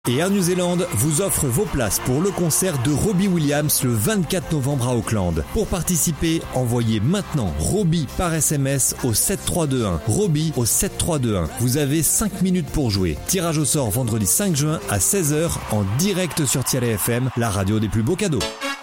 Et Air New Zealand vous offre vos places pour le concert de Robbie Williams le 24 novembre à Auckland. Pour participer, envoyez maintenant Robbie par SMS au 7321. Robbie au 7321. Vous avez 5 minutes pour jouer. Tirage au sort vendredi 5 juin à 16h en direct sur Tialé FM, la radio des plus beaux cadeaux.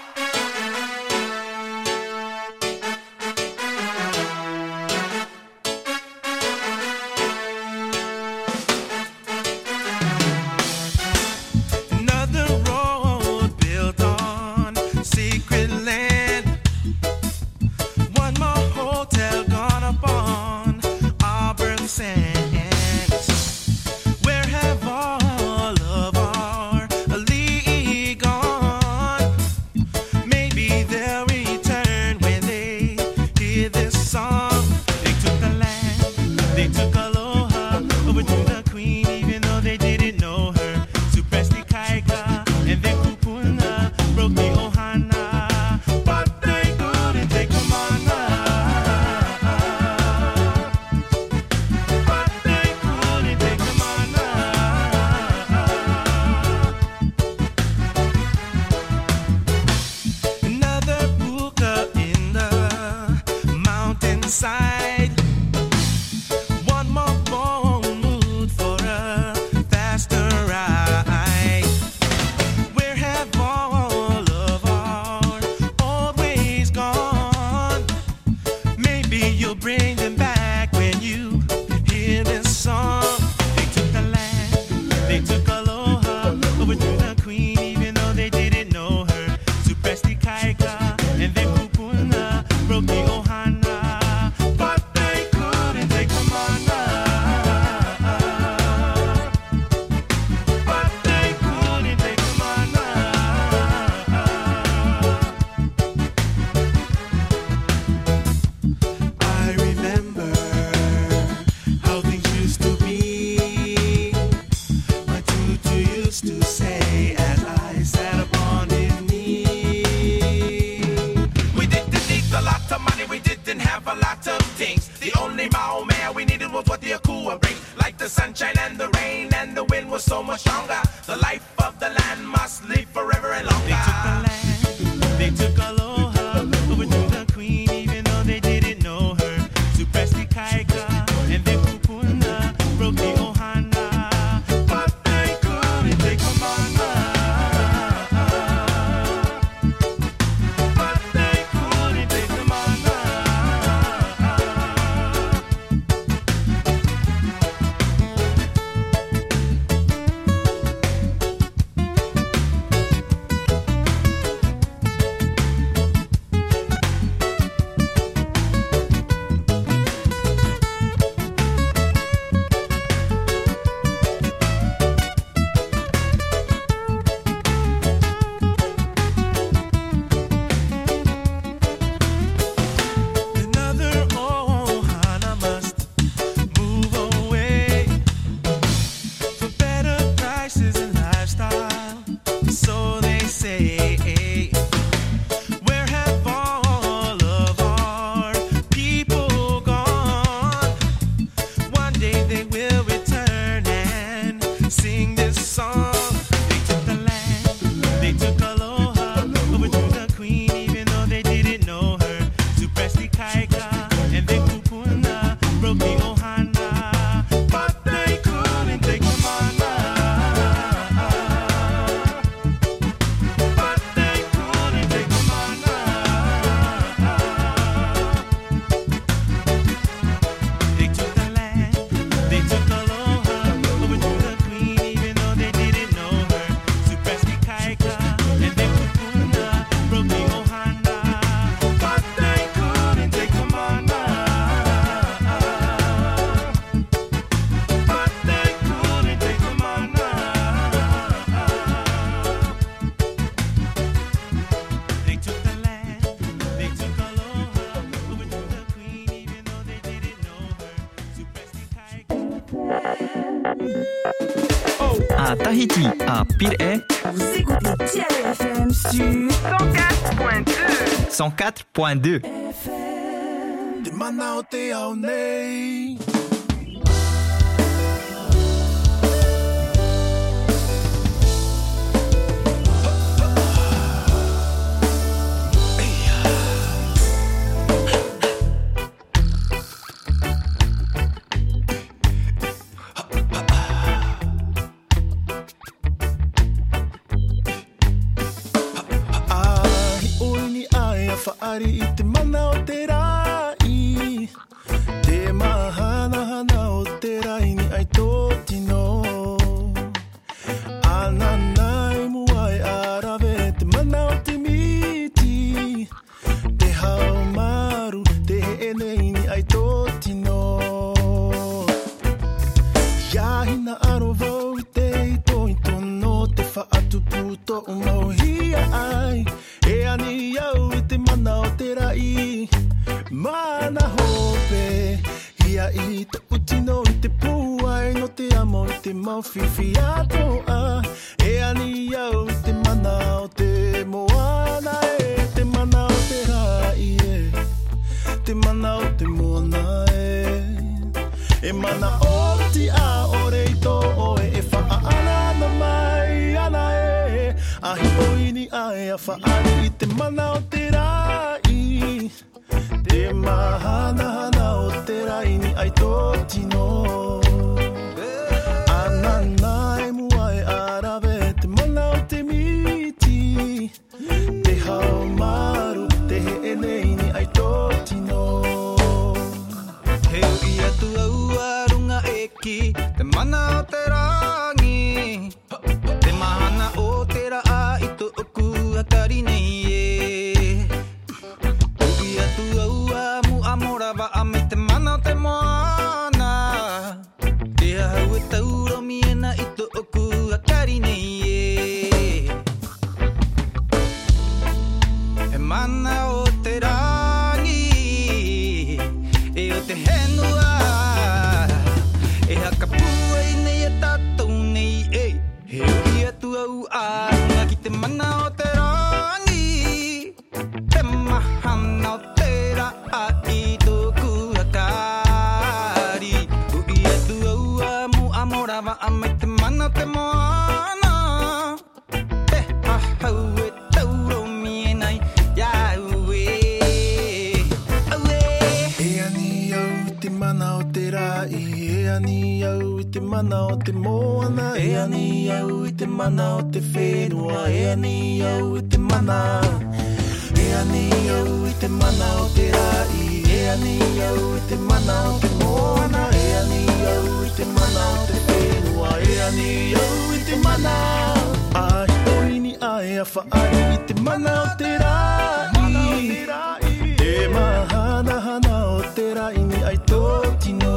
À Tahiti, à Pirée. Vous écoutez Tialé FM sur 104.2. 104.2. Te mana o te au nei. whaari I te mana o te rai. Te mahana hana o te rai ni ai tō tino. Ananai muai arawe te mana o te miti. Te hao maru te enei ni ai tō tino. Iahina aro vau I te ito I tono te whaatu puto o mauhia ai. E ani au I te mana o te rai. Mana hope Ia I te utino I te puai no te amo I te mawhiwhi atoa. E ani au I te mana o te moana e. Te mana o te rai e. Te mana o te moana e. E mana o ti a ore I tō oe e whaana na mai ana e. Ahi oini ai a whaari I te mana o te rai. Te mahana hana o te rai ni ai tō tino. Ananai muai arawe te mana o te miti. Te hao maru te he enei ni ai tō tino. He ui atu au a runga eki te mana o te rangi. Te mahana o te raa I tō oku akari nei e. Ui atu au a mua mora wa a me te mana o te moana. Te hau e tauro miena I tō oku akari nei e. He mana o te rangi E o te henua E haka puai nei e tātou nei e. He ui atu au a runga ki te mana o te rangi. Te mahana o te raa I tōku akari. Ui atu au a mua mora wa a mai te mana o te moana. Te hahau e tauro mienai iau e. Au e. E ani au te mana o te rai. E ani au te mana o te moana. E ani au te mana o te whenua. E ani au te mana. E ani au te mana o te rai. E ani au te mana o te moana. E ani au te mana o te whenua. E ani au te mana. Ai oini ai a whaari I te mana o te rai. Te mahana hana o te rai ni ai tō tino.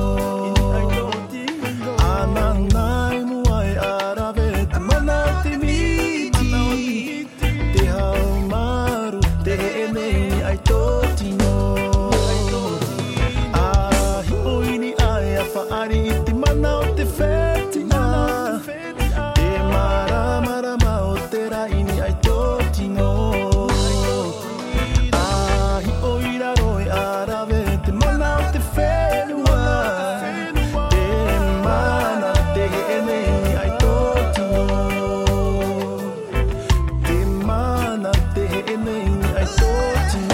Ananai muai arawe te mana o te miti. Te hao maru te enei ni ai tō tino. Ahi oini ai a whaari I te mana o te whetina. Te maramarama o te rai ni ai tō tino. Ahi oira roi arawe te mana o te whenua. Te mana te enei ni ai tō tino. Te mana te enei ni ai tō tino.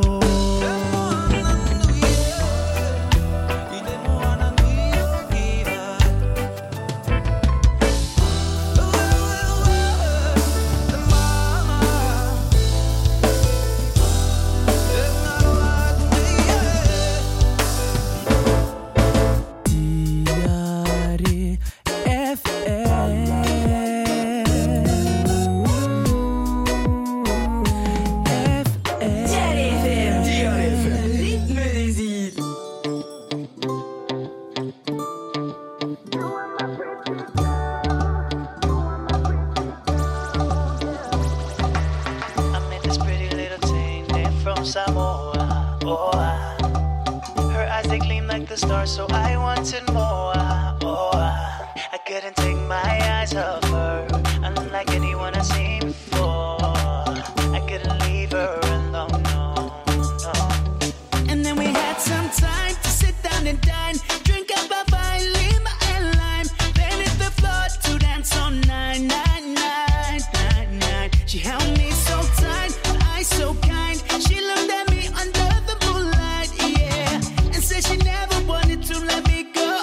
Samoa, oh, her eyes they gleam like the stars, so I wanted more, oh, I couldn't take my eyes off her, unlike anyone I've seen before, I couldn't leave her alone, no, no. And then we had some time to sit down and dine, drink up a vine, lima and lime, then hit the floor to dance on 9, 9, 9, 9, 9. She held me so tight, eyes so kind, she looked at me under the moonlight, yeah, and said she never wanted to let me go.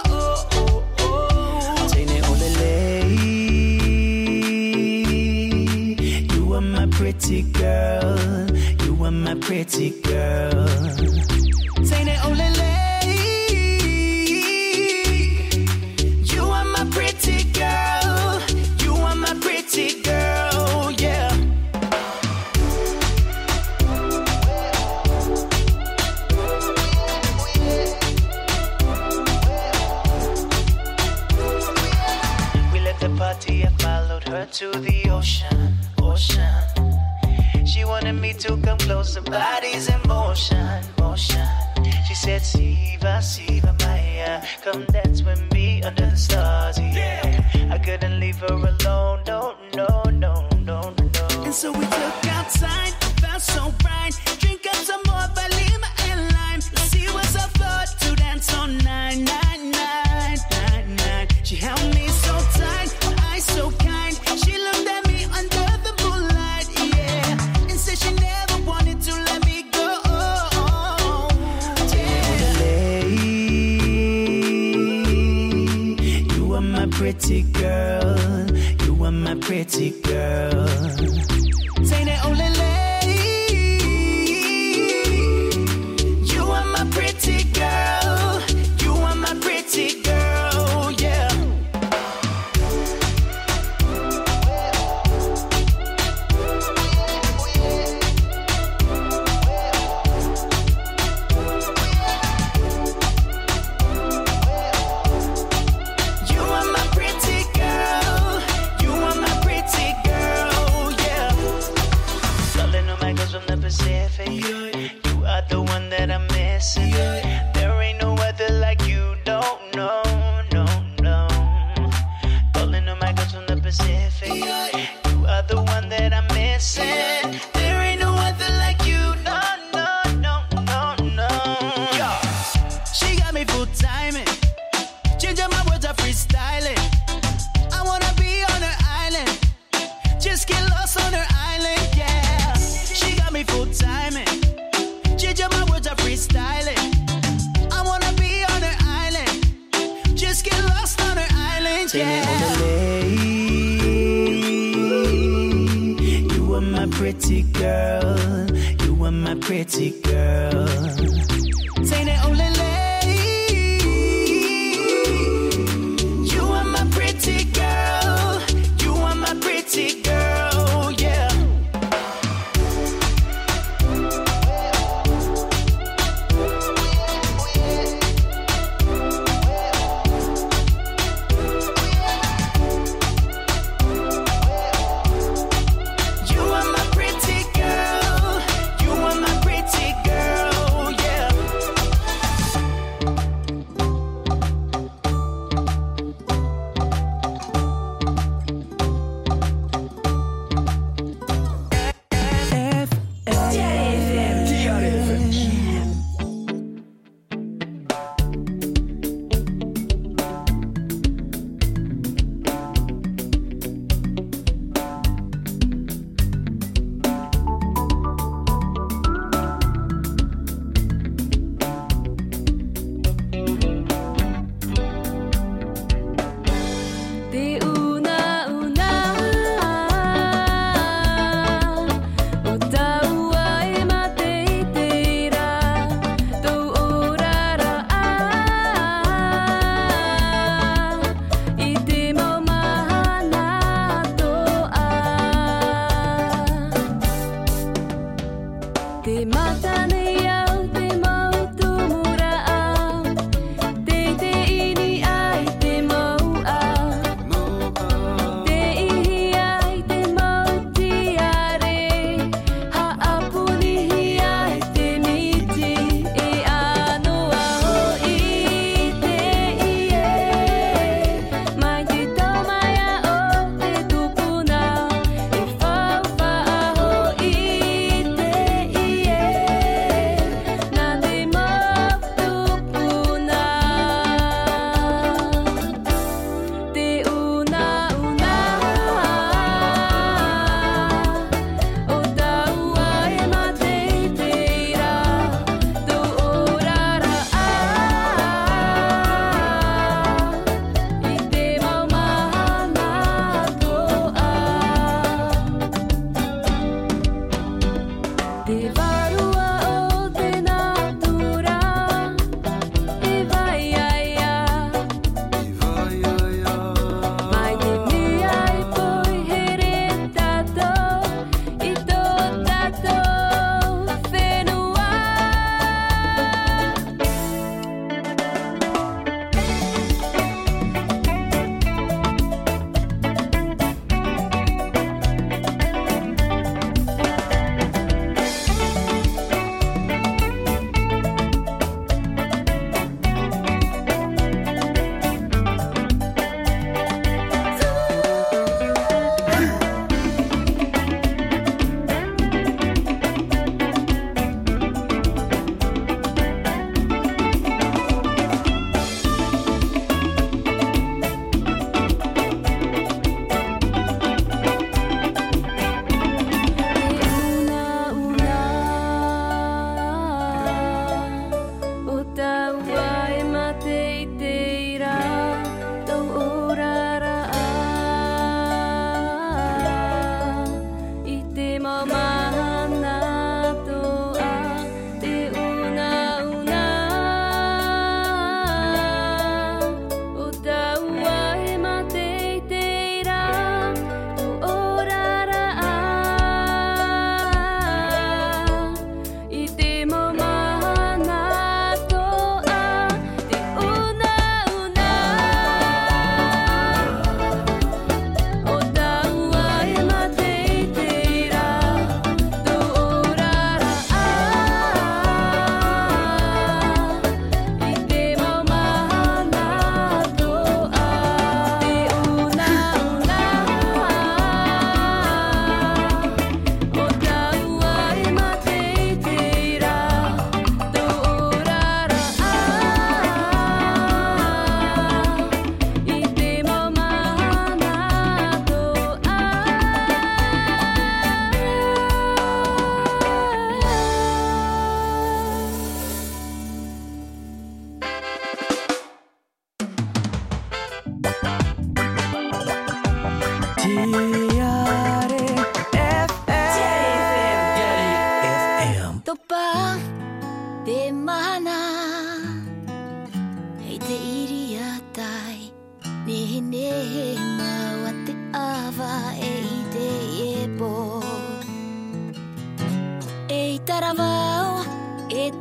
pretty girl. Say the only lady. You are my pretty girl. You are my pretty girl, yeah. We left the party, I followed her to the ocean. She wanted me to come closer, bodies in motion. She said, Siva, Maya, come dance with me under the stars, yeah. I couldn't leave her alone, no. And so we took outside, felt so bright. Drink up some more Valima and lime. Let's see what's up floor to dance on 999. She held me so tight, her eyes so kind. She looked at me under the moonlight, yeah. And said she never wanted to let me go, yeah. You are my pretty girl. You are my pretty girl. Say the only lady. You are my pretty girl. You are my pretty girl, yeah. You are my pretty girl. You are my pretty girl, yeah. Calling all my girls from the Pacific. You are the one that I'm missing. There ain't no other like you, don't know, no. Calling all my girls from the Pacific. You are the one that I'm missing. There ain't no other like you, no. Yeah. She got me full timing. Changing my words, I freestyling. I wanna be on her island. Just get lost on her island, yeah. She got me full timing. Changing my words, I freestyling. I wanna be on her island. Just get lost on her island, yeah. You are my pretty girl. You are my pretty girl. Say the only lady. You are my pretty girl. You are my pretty girl, yeah. You are my pretty girl. You are my pretty girl, yeah.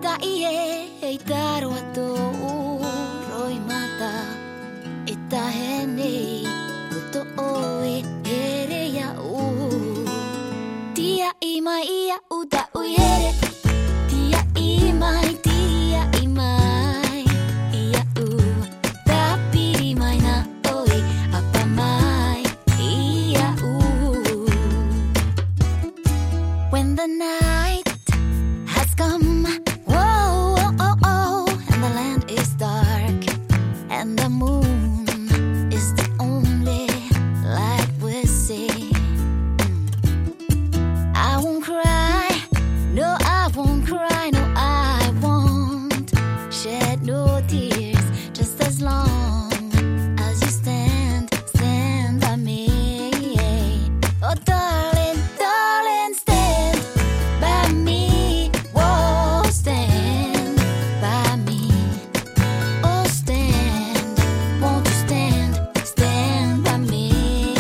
Otaie ei tarua roi mata Etahene Uto oe ere ya Tia ima ia uta uiere Tia imai Ia Tapiri mai na oe Apa mai Ia When the night has come and the land is dark and the moon is the only light we see. I won't cry, no I won't cry, no I won't shed no tears just as long as you stand by me. Oh darling, darling, stand by me. Whoa, stand by me. Oh, stand, won't you stand by me?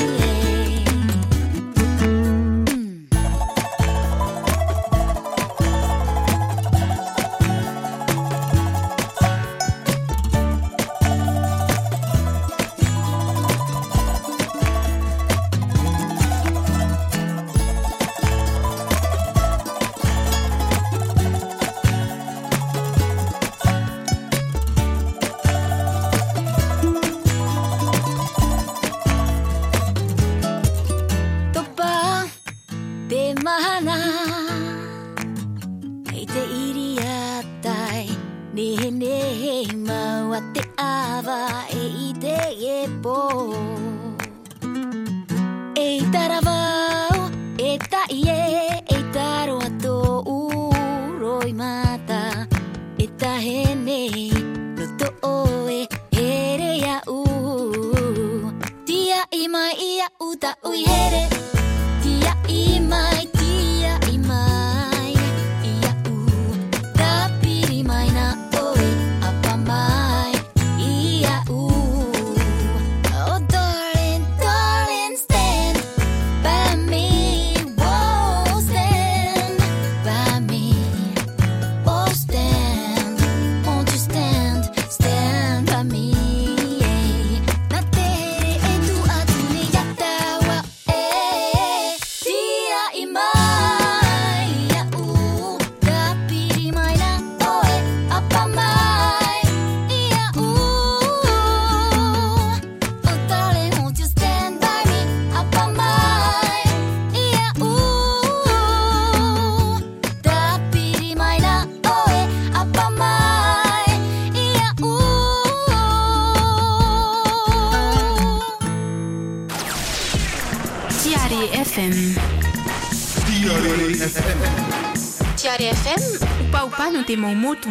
Topa te mahana Hei te iriatai Nehe maua te awa E i te epo E tarawau E taie E taro ato Uroi mata E tahene No to oe Here ya Tia ima ia uta uihere Tia imai Ia Tapiri mai na oe Apa mai Ia Oh darling, darling, stand by me. Whoa, stand by me. Oh stand, won't you stand by me. Na tere e tu atu ni yatawa Tia imai Ia Tapiri mai na oe Apa mai Ia Oh darling, won't you stand by me. Apa mai Ia Tapiri mai na oe Apa mai Ia Tiare FM. Tiare FM, upa no te mau motu.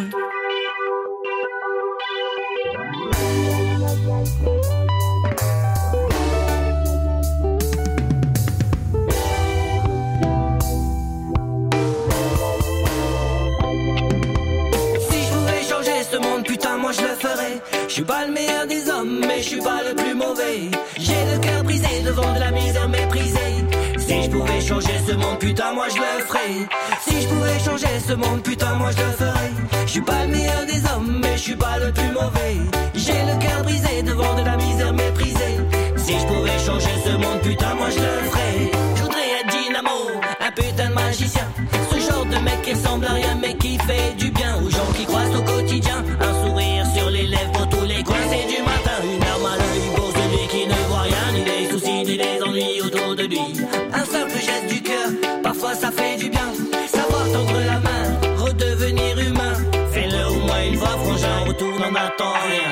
Si je pouvais changer ce monde, putain, moi je le ferais. Je suis pas le meilleur des hommes, mais je suis pas le plus mauvais. J'ai le cœur brisé devant de la misère méprisée. Si je pouvais changer ce monde, putain, moi je le ferais. Si je pouvais changer ce monde, putain, moi je le ferais. Je suis pas le meilleur des hommes, mais je suis pas le plus mauvais. J'ai le cœur brisé devant de la misère méprisée. Si je pouvais changer ce monde, putain, moi je le ferais. Je voudrais être dynamo, un putain de magicien. Ce genre de mec qui ressemble à rien mais qui fait du bien aux gens qui croisent au quotidien. Un sourire sur les lèvres pour tous les coins, c'est du matin. Une arme à l'œil pour celui qui ne voit rien, ni les soucis ni les ennuis autour de lui. Un simple geste du cœur, parfois ça fait du bien. Savoir tendre la main, redevenir humain. Fais-le au moins une fois, frangin, retourne en attend rien.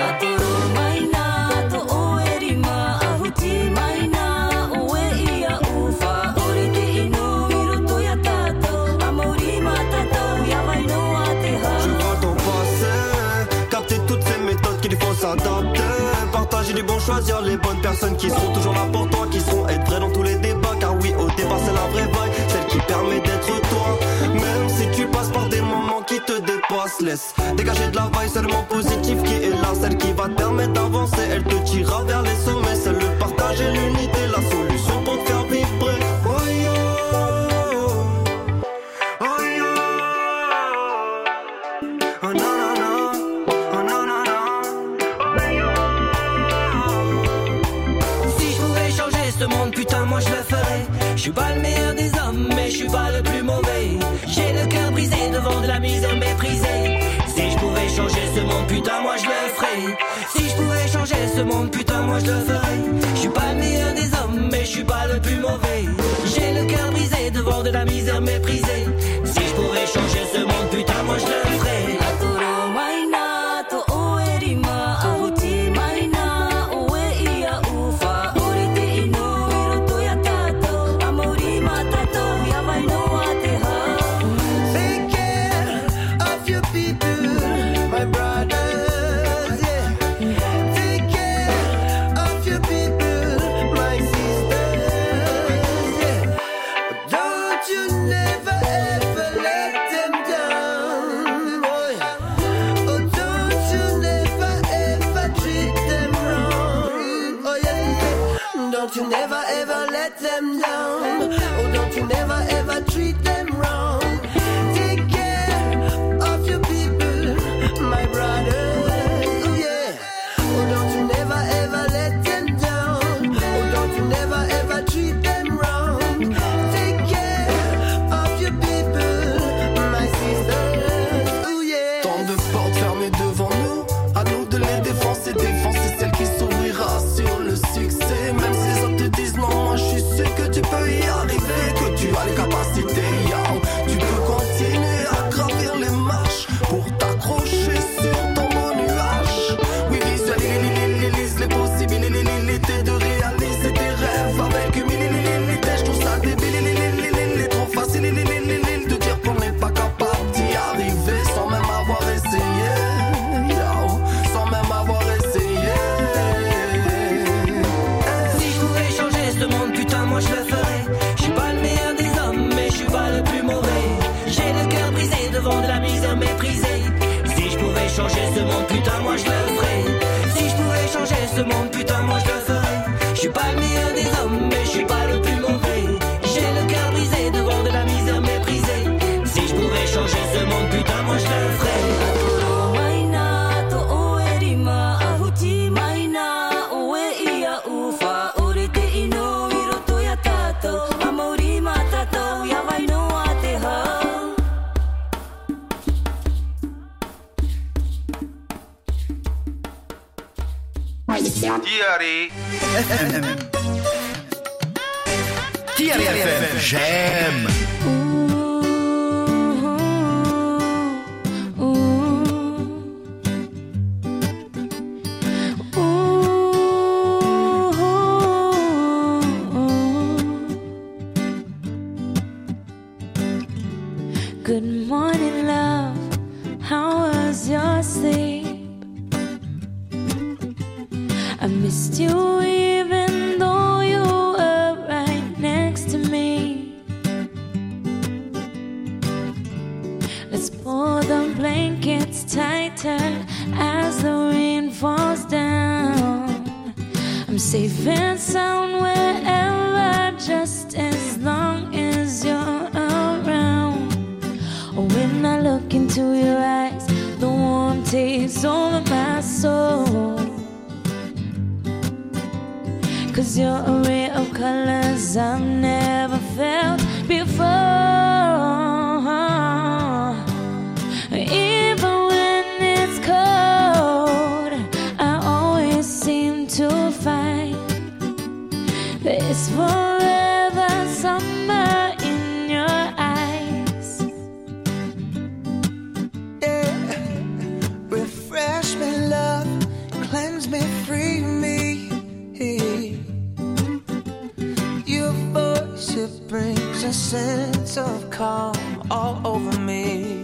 Partager les bons, choisir les bonnes personnes qui seront toujours là pour toi, qui seront être vrais dans tous les débats. Car oui, au départ c'est la vraie vibe, celle qui permet d'être toi. Même si tu passes par des moments qui te dépassent, laisse dégager de la vibe seulement positive qui est là, celle qui va te permettre d'avancer. Elle te tirera vers les sommets, c'est le partage et l'unité, la solution pour te faire vibrer. Oh yo, oh yo. suis pas le meilleur des hommes, mais je suis pas le plus mauvais. J'ai le cœur brisé devant de la misère méprisée. Si je pouvais changer ce monde, putain, moi je le ferais. Si je pouvais changer ce monde, putain, moi je le ferais. Je suis pas le meilleur des hommes, mais je suis pas le plus mauvais. J'ai le cœur brisé devant de la misère méprisée. Si je pouvais changer ce monde, putain, moi je le ferais. Don't you never ever let them down. Oh, don't you never ever treat them wrong. Take care of your people, my brothers. Oh yeah. Oh, don't you never ever let them down. Oh, don't you never ever treat them wrong. Take care of your people, my sisters. Oh yeah. Tant de portes fermées devant nous, à nous de les défoncer, défoncer celle qui s'ouvrira sur le succès. Même si les autres te disent non, moi je suis sûr que tu peux y arriver, que tu as les capacités, yo. Tu peux continuer à gravir les marches pour t'accrocher sur ton beau nuage. Oui, visualise les possibilités de réaliser tes rêves avec humilité. Je trouve ça débile, trop facile de dire qu'on n'est pas capable d'y arriver sans même avoir essayé, yo, sans même avoir essayé. Si je pouvais changer ce monde, putain, moi je le ferais. Je suis pas le meilleur des hommes, mais je suis pas le plus mauvais. J'ai le cœur brisé devant de la misère méprisée. Si je pouvais changer ce monde, putain, moi je le ferais. Si je pouvais changer ce monde, putain, moi je le ferais. Je suis pas le meilleur des hommes, mais je suis pas le plus mauvais. J'ai le cœur brisé devant de la misère méprisée. Si je pouvais changer ce monde, putain, moi je le ferais. TRFM, j'aime. Good morning, love. How was your sleep? I missed you even though you were right next to me. Let's pull the blankets tighter as the rain falls down. I'm safe and sound wherever, just as long as you're around. When I look into your eyes, the warmth takes over my soul. 'Cause you're a ray of colors I've never felt before. Even when it's cold, I always seem to find there's forever summer in your eyes. Yeah. Refresh me, love, cleanse me, free me. Your voice, it brings a sense of calm all over me.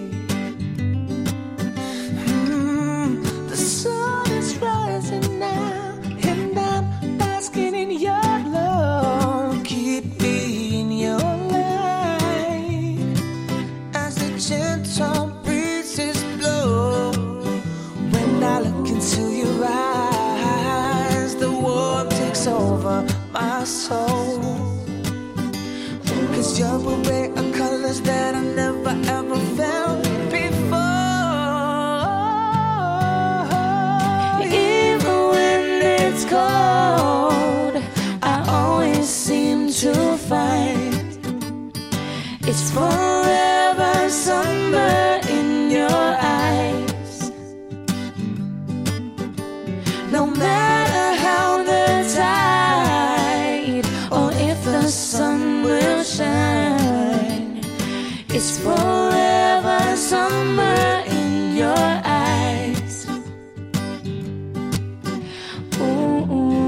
The sun is rising now, and I'm basking in your love. Keep me in your light as the gentle breezes blow. When I look into your eyes, the warmth takes over my soul. 'Cause you're a ray of colors that I never ever felt before. Even when it's cold, I always seem to find. It's forever summer in your eyes. No matter how the tide or if the sun will shine, it's forever summer in your eyes. Ooh,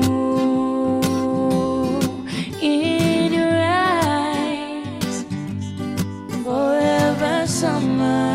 in your eyes, forever summer.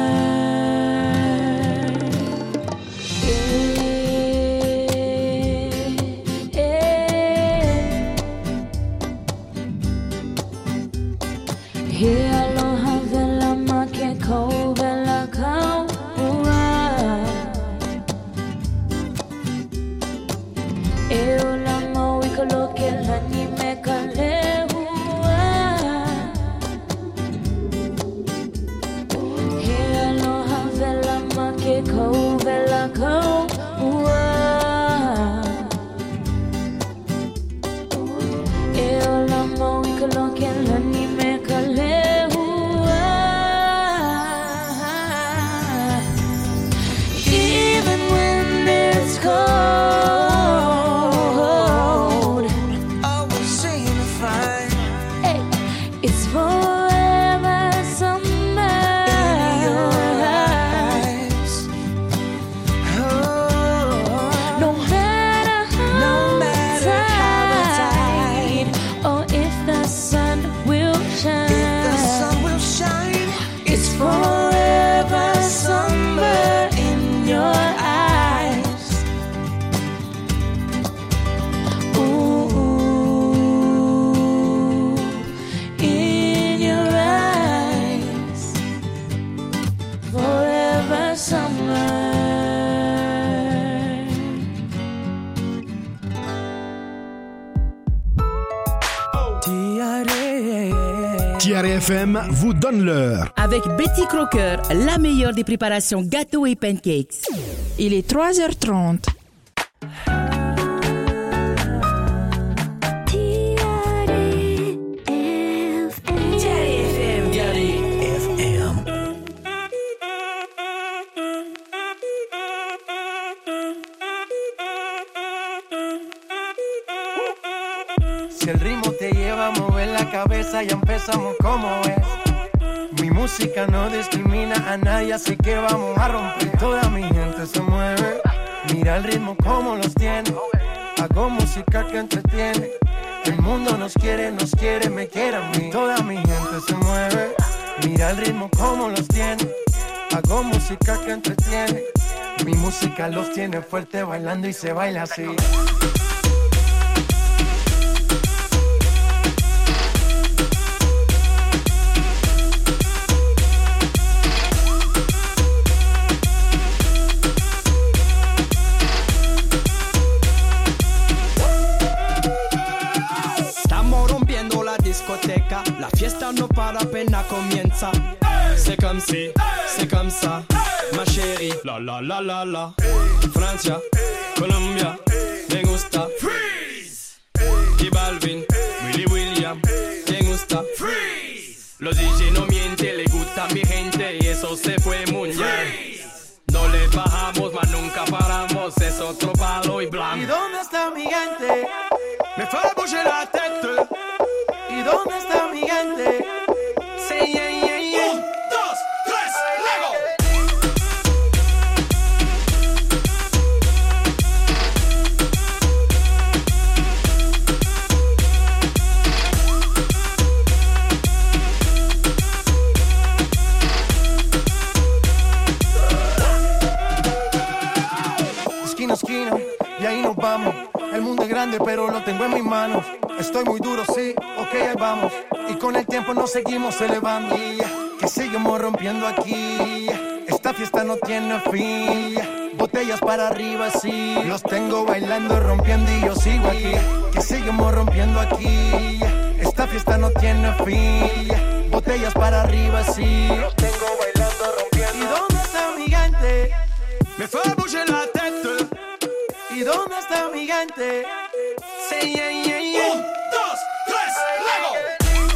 TRFM vous donne l'heure. Avec Betty Crocker, la meilleure des préparations gâteaux et pancakes. Il est 3h30. Si el ritmo te lleva a mover la cabeza, ya empezamos como es. Mi música no discrimina a nadie, así que vamos a romper. Toda mi gente se mueve, mira el ritmo como los tiene. Hago música que entretiene. El mundo nos quiere, me quiere a mí. Toda mi gente se mueve, mira el ritmo como los tiene. Hago música que entretiene. Mi música los tiene fuerte bailando y se baila así. La fiesta no para, apenas comienza. C'est comme si, c'est comme ça, ma chérie. La la la la la. Francia, Colombia, me gusta. Freeze. Y Balvin, Willy William, me gusta. Freeze. Los DJ no mienten, le gusta a mi gente y eso se fue muy bien. No le bajamos, mas nunca paramos, es otro palo y blanco. ¿Y dónde está mi gente? Me fait bouger la tête. ¿Y dónde está mi gente? Sí, yeah, yeah, yeah. 1, 2, 3, Lego. Esquina a esquina, y ahí nos vamos. El mundo es grande, pero lo tengo en mis manos. Estoy muy duro, sí, ok, ahí vamos. Y con el tiempo nos seguimos elevando. Que seguimos rompiendo aquí. Esta fiesta no tiene fin. Botellas para arriba, sí. Los tengo bailando, rompiendo y yo sigo aquí. Que seguimos rompiendo aquí. Esta fiesta no tiene fin. Botellas para arriba, sí. Los tengo bailando, rompiendo. ¿Y dónde está mi gente? Me fait bouger la tête. ¿Y dónde está mi gente? Sí, yeah, yeah, yeah. 1, 2, 3, Lego.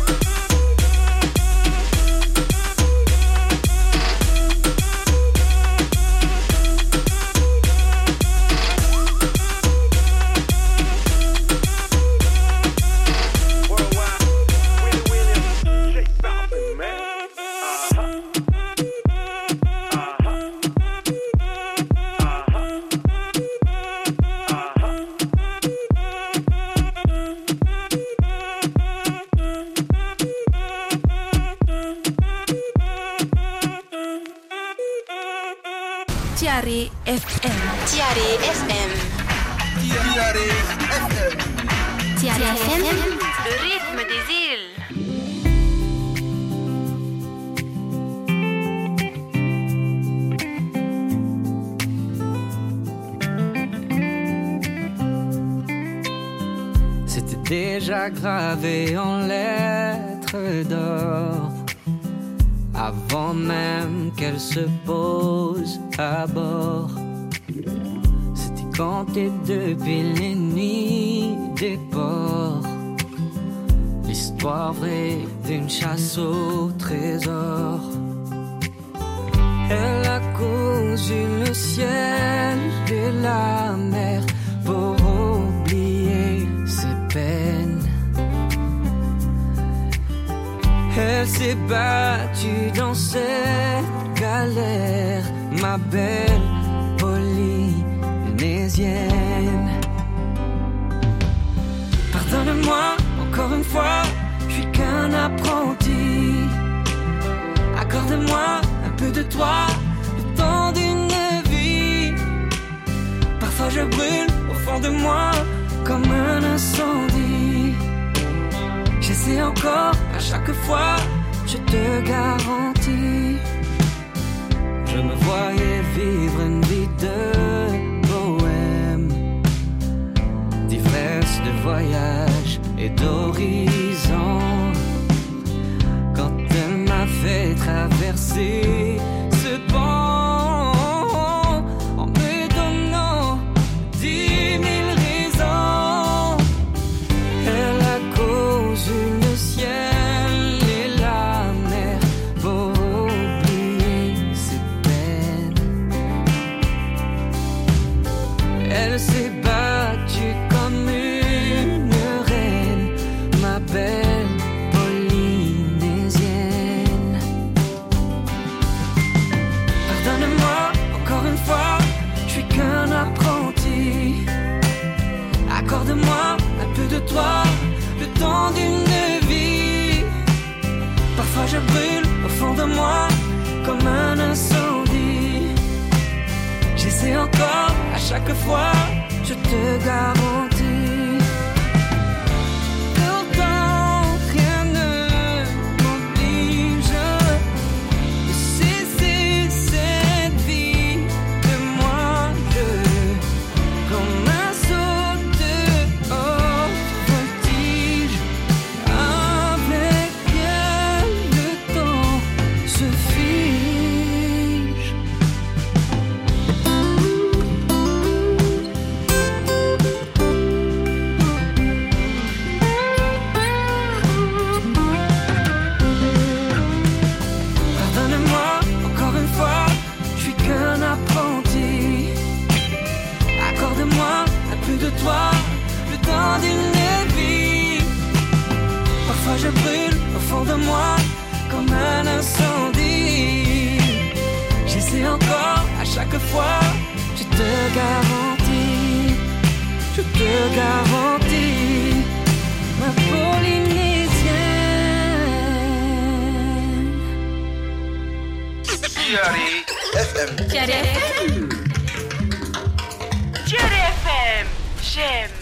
Tiare FM. Tiare FM. Tiare FM. Tiare FM. Le rythme des îles. C'était déjà gravé en lettres d'or avant même qu'elle se pose à bord. C'était compté depuis les nuits des ports, l'histoire vraie d'une chasse au trésor. Elle a cousu le ciel et la mer pour oublier ses peines. Elle s'est battue dans cette galère, ma belle polynésienne. Pardonne-moi encore une fois, je suis qu'un apprenti. Accorde-moi un peu de toi, le temps d'une vie. Parfois je brûle au fond de moi comme un incendie. J'essaie encore à chaque fois, je te garantis. Je me voyais vivre une vie de bohème, d'ivresse, de voyage et d'horizon. Quand elle m'a fait traverser ce pont en me donnant 10 000 raisons, elle a cousu le ciel et la mer pour oublier ses peines. Elle s'est battue comme une reine, ma belle polynésienne. Pardonne-moi encore une fois, je suis qu'un apprenti. Accorde-moi un peu de toi, le temps d'une vie. Parfois je brûle au fond de moi comme un incendie. J'essaie encore à chaque fois, je te garantis. Pourtant rien ne m'oblige de cesser cette vie de moi. Je comme un saut de haute voltige. Avec elle le temps se fige. Pardonne-moi encore une fois, je suis qu'un apprenti. Accorde-moi un peu de toi, le temps d'une vie. Parfois je brûle au fond de moi comme un incendie. J'essaie encore à chaque fois, je te garantis, je te garantis, ma polynésienne. Tiare FM. Tiare FM. Tiare FM. J'aime.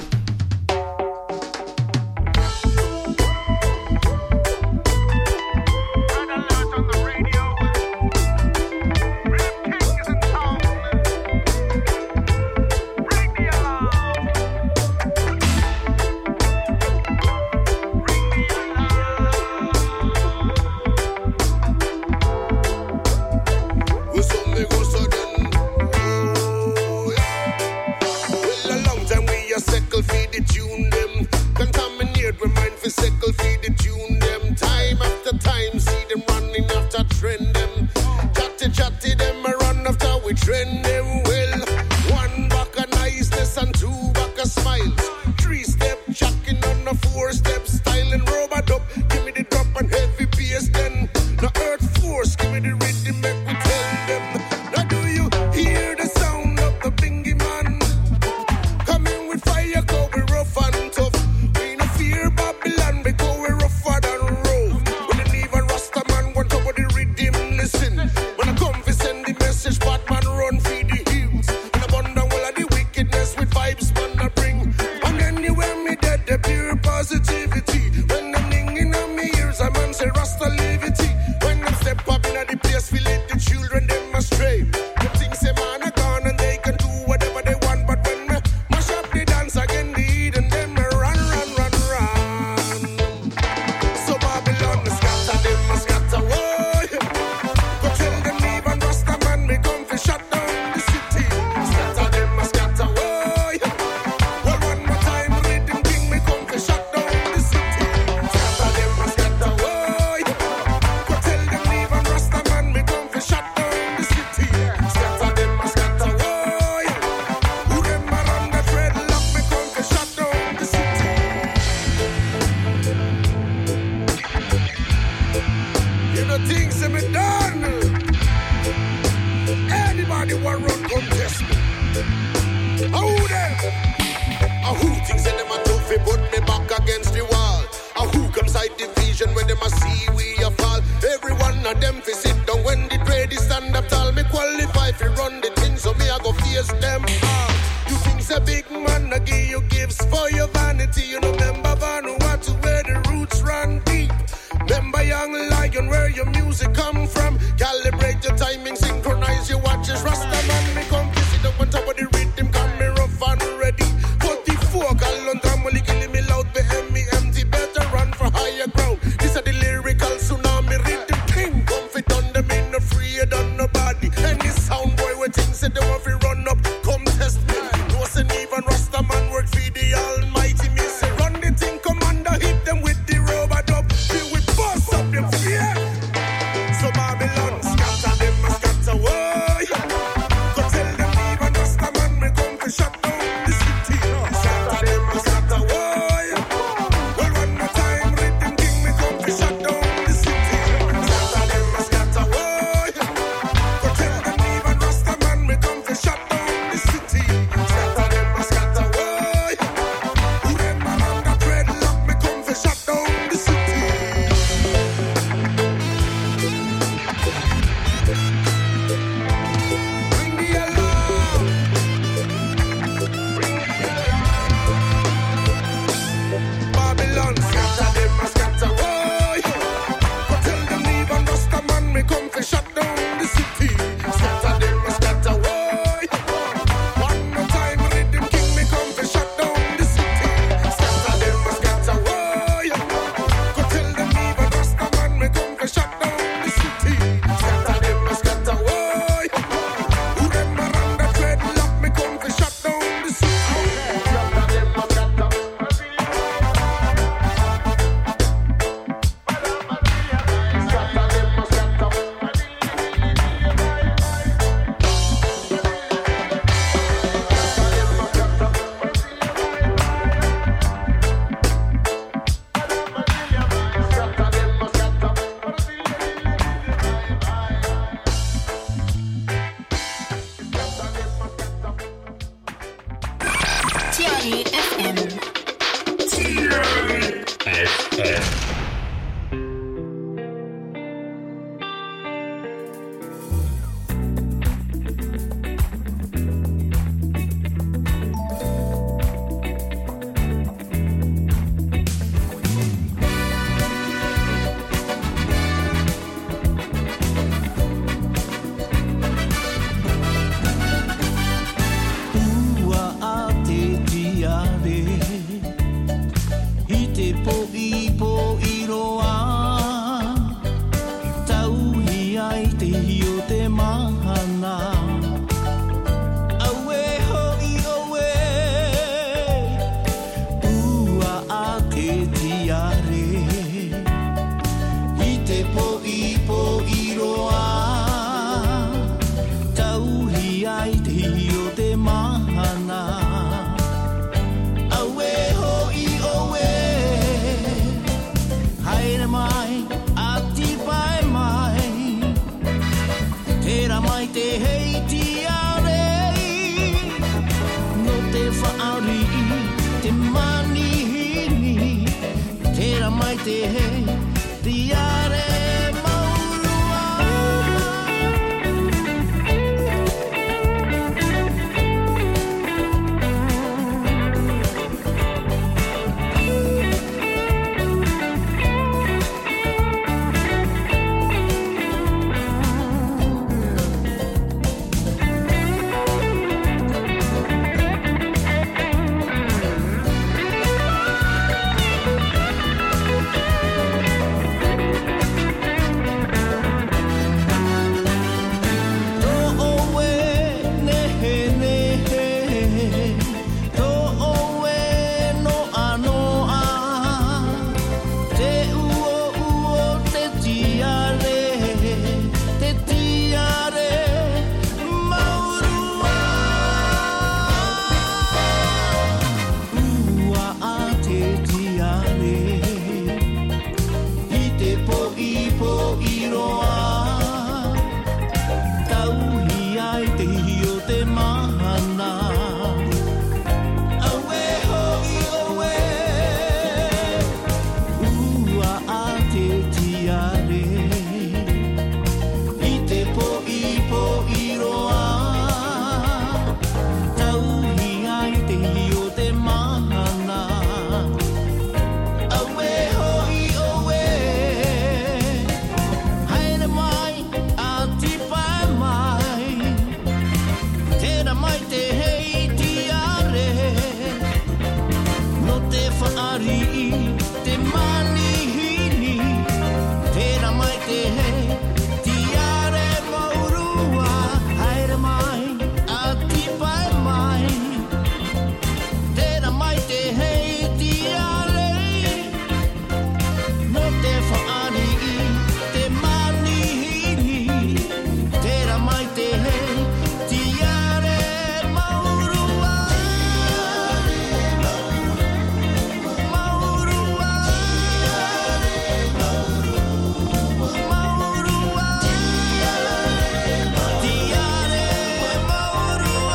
Trend them well. One back of niceness and two back of smiles. 3-step jacking on a 4-step style and robot up. Give me the drop and heavy bass then. The earth force, give me the rhythm, make me tell them. Now do you hear the sound of the bingy man? Coming with fire, go we rough and tough. We no fear Babylon, we go we rougher than rough. When the even Rasta man want over the rhythm, listen. When I come, we send the message, Batman run for Babylon say Rasta liberty. When them step up in the place, we let the children them astray. The things say man are gone and they can do whatever they want, but when me mash up the dance again, the Eden them run. So Babylon scatter them, scatter whoa. Go tell them leave and Rasta man me come to shut down the city. Scatter them, scatter whoa. Well one more time, rhythm king me come to shut down the city. Scatter them, scatter whoa. Go tell them leave and Rasta man me come to shut down the city. Scatter them, scatter whoa. Who them are on the dreadlock me come to shut down the city. You know things have been done. Anybody want run contest me? Who them? Who thinks that them a trophy put me back against the wall? Who comes side division when them a see we a fall? Every one of them fi sit down when the trade is stand up tall. Me qualify fi run the thing, so me a go face them all. You think's a big man, I give you gifts for your vanity. You know member Vanuatu where the roots run deep. Remember young lion where your music come from. Calibrate your timing, synchronize your watches. Rasta man me come visit up on top of the rhythm. Come me rough and ready. 44 gallon drum will killing me loud. Behind me empty, better run for higher ground. This are the lyrical tsunami rhythm king. Come fit on them in no afraid on nobody. Any sound boy with things say they want to run up. Come test me. No say even Rasta man work for the almighty. Me say run the thing, commander, hit them with the rubber dub. Feel with bust up them fear. So Babylon scatter them, scatter whoa. Go tell them even Rasta man me come to shut down the city. Scatter them, scatter whoa. Well one more time, rhythm king me come to shut down the city. Scatter them, scatter whoa. Go tell them even Rasta man me come to shut down the city. Scatter them, scatter whoa. Who them man on the dreadlock me come to shut down the city. Bring the alarm. Babylon scatter them, scatter whoa. Go tell them leave and Rasta man me come to shut down the city. Scatter them, scatter whoa. One more time, rhythm king me come to shut down the city. Scatter them, scatter whoa. Go tell them leave and Rasta man me come to shut down the city. Scatter them, scatter whoa. Who them are on the dreadlock me come to shut down the city. Scatter them, scatter. TRE FM. Ua ate tiare, ite po i roa, tauhi ai te hio te mahana. Aue hoi oe, ua ate tiare, ite po i roa, tauhi ai te hio te mahana. Aue hoi oe, haere mai, ati pai mai, tera mai te hei tiare, no te whaari, te manihini, tera mai te hei tiare maurua. po i roa tauhi ai te hio te mahana awe hoi owe ua a te tiare i te po i roa tauhi ai te hio te mahana awe hoi owe haere mai a tipai mai tera mai te hei tiare no te whaari te manihini tera mai te hei tiare maurua haere mai a tipai mai tera mai te hei tiare no te whaari te manihini tera mai te hei tiare maurua maurua maurua tiare maurua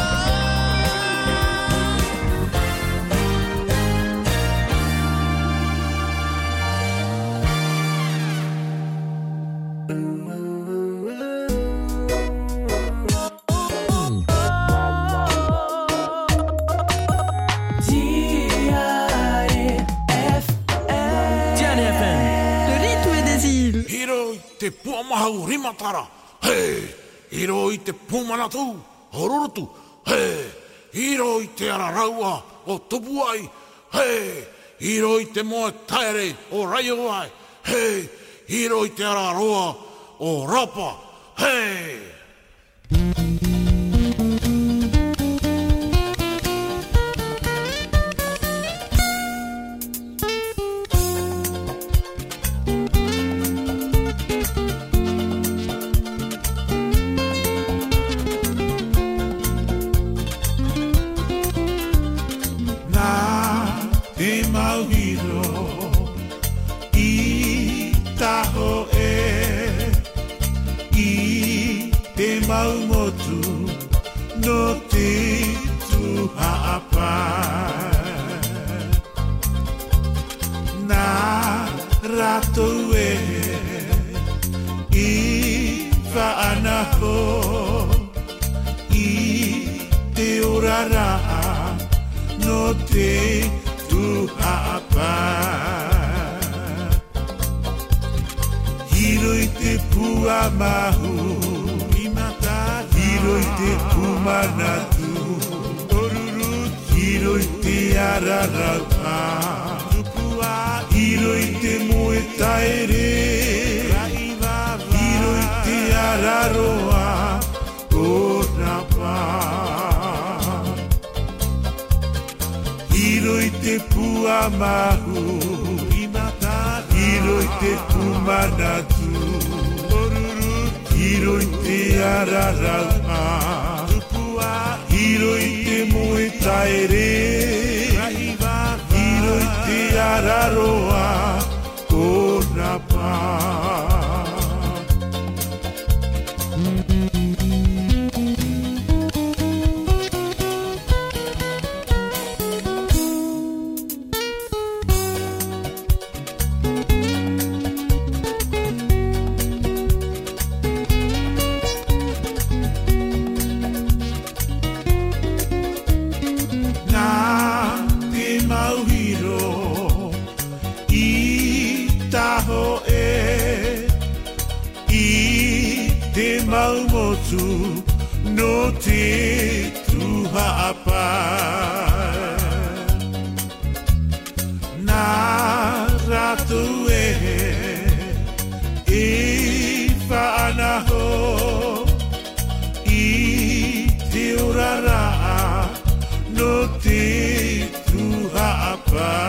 Tiane FM, le rythme des îles. Hiro i te puamahau rimatara. Hei, hiro i te pumanatu, hororotu. Hei, hiro i te araraua o tupuai. Hei, hiro i te moe taere o raioai. Hei, hiro i te araroa o rapa. Hei. Nā te mauhiro i taho i te maumotu no te tuhaapa. Nā rātou i whaanaho i te orara no te tuhaapa. Hiro i te pua mahu imata, hiro i te pumanatu oruru, hiro i te araraupa tupua, hiro i te moe taere hiro i te araroa o rapa. Hiro i te pua mahu imata, hiro i te pumanatu oruru, hiro i te araraupa tupua, hiro i te moe taere hiro i te araroa o rapa. Nā te mauhiro i taho i te maumotu no te tuhaapa. Nā rātou e whaanaho i te orara no te tuhaapa.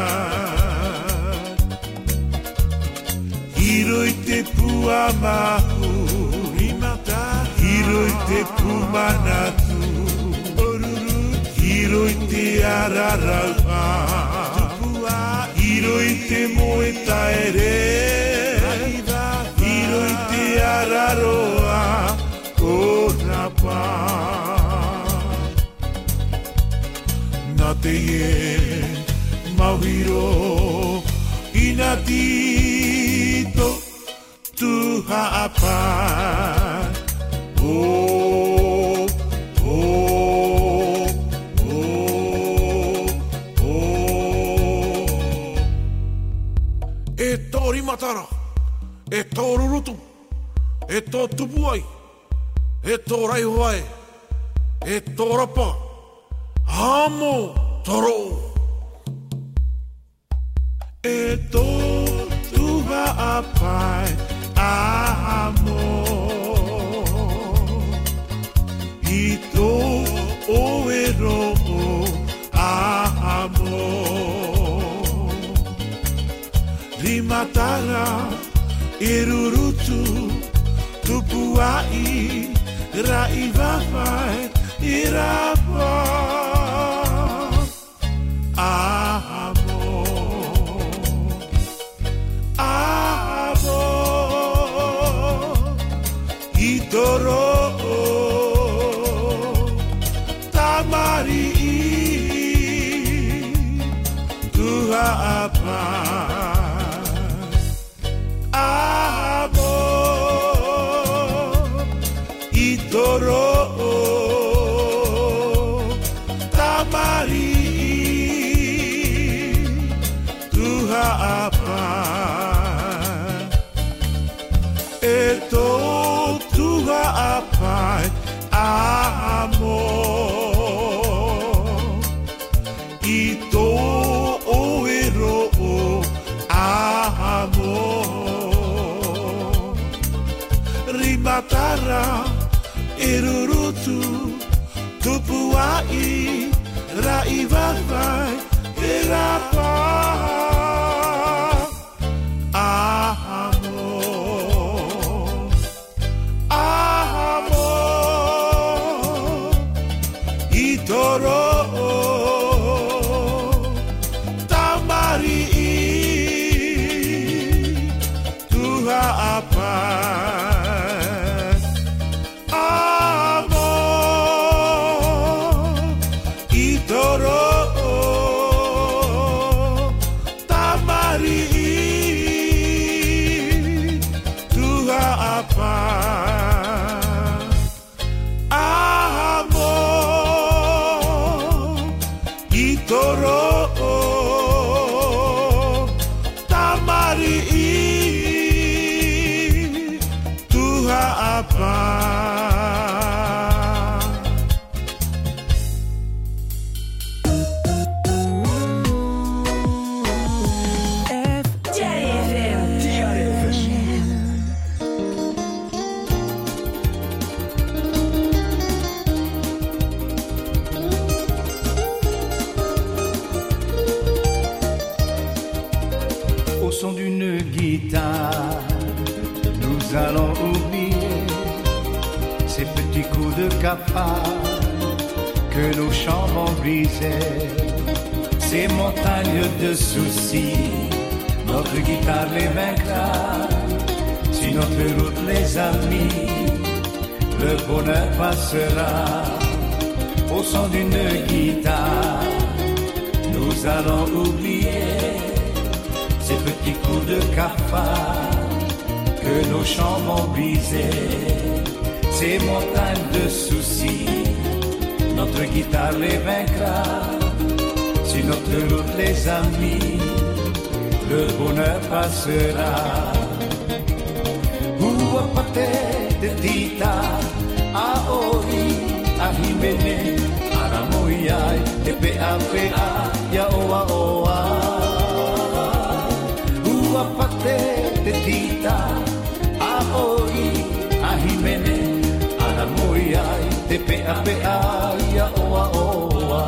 Hiro i te pua mahu imata, hiro i te pumanatu oruru, hiro i te araraupa tupua, hiro i te moe taere te ie mauhiro ina tito tu hapa oh oh oh oh e tori matara e toru rutu e to tupuai e to raihoai e to rapa amo toro e to tuha apai amo i to oero amo rimatara irurutu tupuai raivavai irapa Idoro tamari tuha apa amo idoro tamari tuha apa eto tuha apai amor ito oero amor rimatara irurutu tupuai raivavai irapa Toro tamari tuha apa amor itoro tamari tuha apa Toro tamari tuha apa Au son d'une guitare, nous allons oublier ces petits coups de cafard que nos chants vont briser, ces montagnes de soucis. Notre guitare les vaincra. Sur notre route, les amis, le bonheur passera. Au son d'une guitare, nous allons oublier ces petits coups de cafard que nos chants vont briser, ces montagnes de soucis. Notre guitare les vaincra. Sur notre route, les amis, le bonheur passera. Uapate de tita, aoi, ahimene, aramoyai, tepe apea, ya oa oa. Uapate de tita, aoi, ahimene, aramoyai, tepe apea, ya oa oa.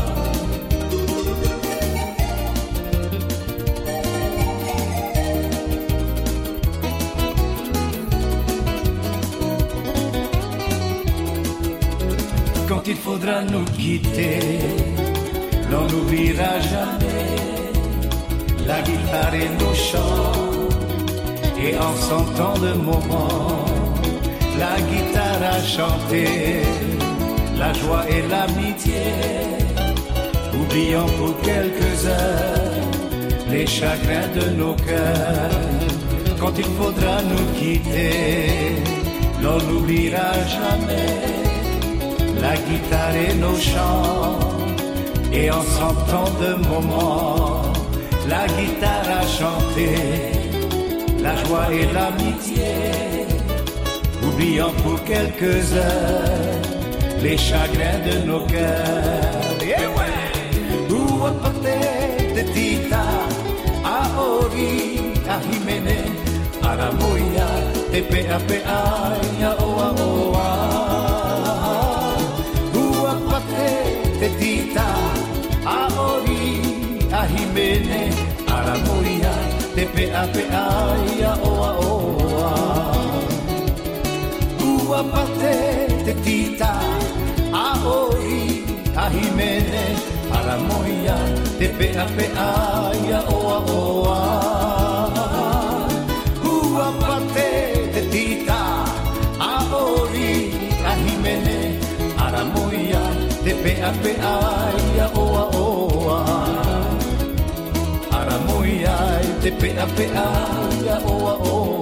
Quand il faudra nous quitter, l'on n'oubliera jamais la guitare et nos chants. Et en sentant de moments, la guitare a chanté la joie et l'amitié. oubliant pour quelques heures les chagrins de nos cœurs. Quand il faudra nous quitter, l'on n'oubliera jamais la guitare et nos chants. Et en sortant de moments, la guitare a chanté la joie et l'amitié, oubliant pour quelques heures les chagrins de nos cœurs. Yeah, ouais. Ua pate te tita, aori, a Jimene, aramoia, te pea pea, ya oa oa. Ua pate te tita, aori, a Jimene, aramoia, te pea pea, ya oa oa. Ua pate te tita, aori, a Jimene, aramoia, te pea pea, ya oa oa. Ua pate te tita, aori, a Jimene, aramoia, te pea pea, ya oa oa. Aramoia, te pea pea, ya oa oa.